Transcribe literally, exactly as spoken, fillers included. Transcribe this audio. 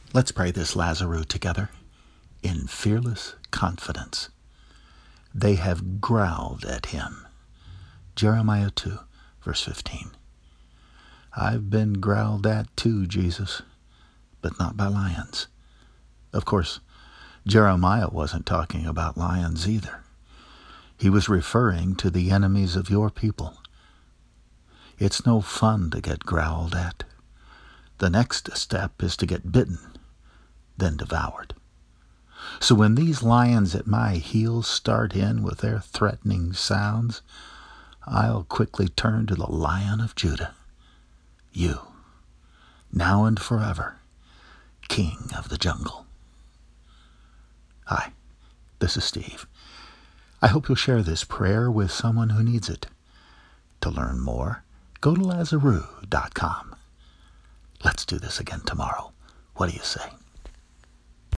Let's pray this Lazarus together in fearless confidence. They have growled at him. Jeremiah two, verse fifteen. I've been growled at too, Jesus, but not by lions. Of course, Jeremiah wasn't talking about lions either. He was referring to the enemies of your people. It's no fun to get growled at. The next step is to get bitten, then devoured. So when these lions at my heels start in with their threatening sounds, I'll quickly turn to the Lion of Judah, you, now and forever, King of the jungle. Hi, this is Steve. I hope you'll share this prayer with someone who needs it. To learn more, go to Lazarus dot com. Let's do this again tomorrow. What do you say?